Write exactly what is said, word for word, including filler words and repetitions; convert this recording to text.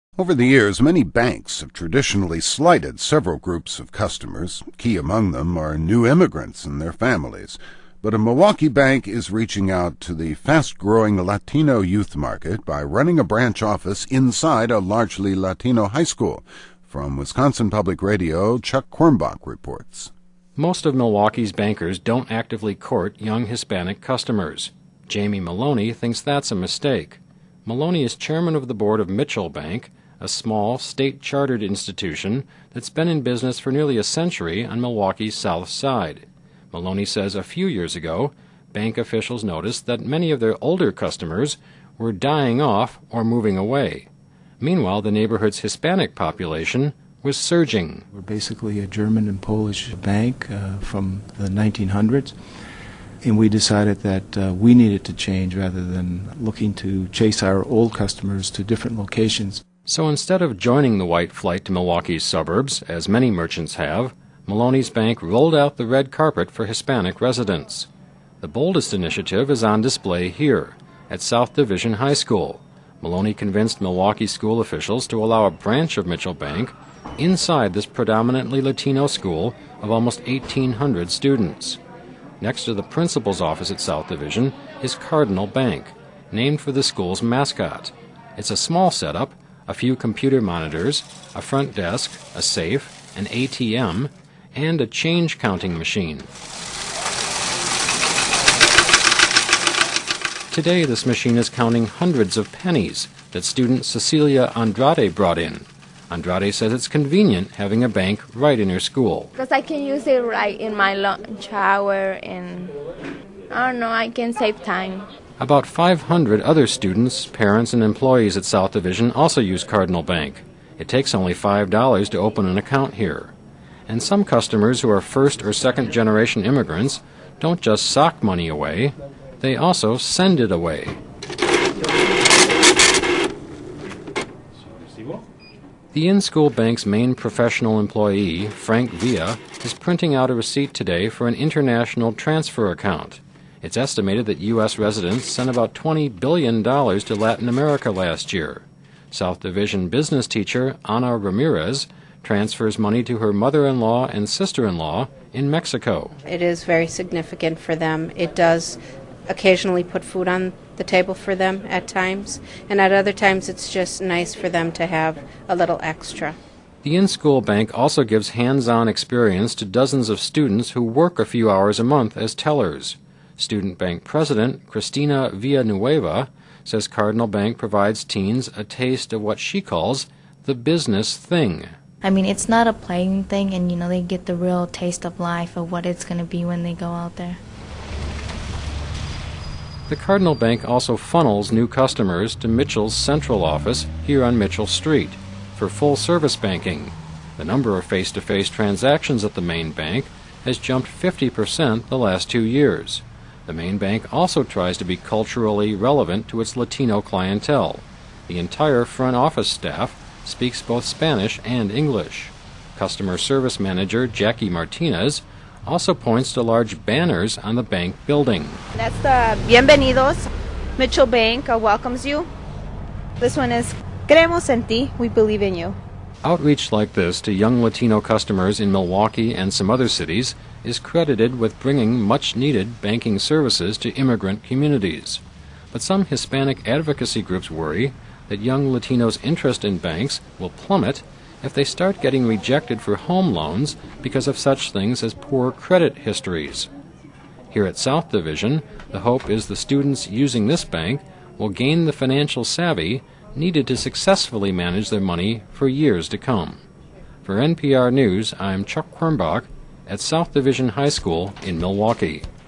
Over the years, many banks have traditionally slighted several groups of customers. Key among them are new immigrants and their families. But a Milwaukee bank is reaching out to the fast-growing Latino youth market by running a branch office inside a largely Latino high school. From Wisconsin Public Radio, Chuck Quirmbach reports. Most of Milwaukee's bankers don't actively court young Hispanic customers. Jamie Maloney thinks that's a mistake. Maloney is chairman of the board of Mitchell Bank, a small, state-chartered institution that's been in business for nearly a century on Milwaukee's south side. Maloney says a few years ago, bank officials noticed that many of their older customers were dying off or moving away. Meanwhile, the neighborhood's Hispanic population was surging. We're basically a German and Polish bank uh, from the nineteen hundreds, and we decided that uh, we needed to change rather than looking to chase our old customers to different locations. So instead of joining the white flight to Milwaukee's suburbs, as many merchants have, Maloney's bank rolled out the red carpet for Hispanic residents. The boldest initiative is on display here, at South Division High School. Maloney convinced Milwaukee school officials to allow a branch of Mitchell Bank inside this predominantly Latino school of almost eighteen hundred students. Next to the principal's office at South Division is Cardinal Bank, named for the school's mascot. It's a small setup, a few computer monitors, a front desk, a safe, an A T M, and a change counting machine. Today, this machine is counting hundreds of pennies that student Cecilia Andrade brought in. Andrade says it's convenient having a bank right in her school. Because I can use it right in my lunch hour, and I don't know, I can save time. About five hundred other students, parents, and employees at South Division also use Cardinal Bank. It takes only five dollars to open an account here. And some customers who are first or second generation immigrants don't just sock money away, they also send it away. The in-school bank's main professional employee, Frank Villa, is printing out a receipt today for an international transfer account. It's estimated that U S residents sent about twenty billion dollars to Latin America last year. South Division business teacher Ana Ramirez transfers money to her mother-in-law and sister-in-law in Mexico. It is very significant for them. It does occasionally put food on the table for them at times, and at other times it's just nice for them to have a little extra. The in-school bank also gives hands-on experience to dozens of students who work a few hours a month as tellers. Student Bank President Cristina Villanueva says Cardinal Bank provides teens a taste of what she calls the business thing. I mean, it's not a playing thing, and, you know, they get the real taste of life of what it's going to be when they go out there. The Cardinal Bank also funnels new customers to Mitchell's central office here on Mitchell Street for full-service banking. The number of face-to-face transactions at the main bank has jumped fifty percent the last two years. The main bank also tries to be culturally relevant to its Latino clientele. The entire front office staff speaks both Spanish and English. Customer service manager Jackie Martinez also points to large banners on the bank building. That's the Bienvenidos. Mitchell Bank uh, welcomes you. This one is Creemos en ti, we believe in you. Outreach like this to young Latino customers in Milwaukee and some other cities is credited with bringing much-needed banking services to immigrant communities. But some Hispanic advocacy groups worry that young Latinos' interest in banks will plummet if they start getting rejected for home loans because of such things as poor credit histories. Here at South Division, the hope is the students using this bank will gain the financial savvy needed to successfully manage their money for years to come. For N P R News, I'm Chuck Quirmbach at South Division High School in Milwaukee.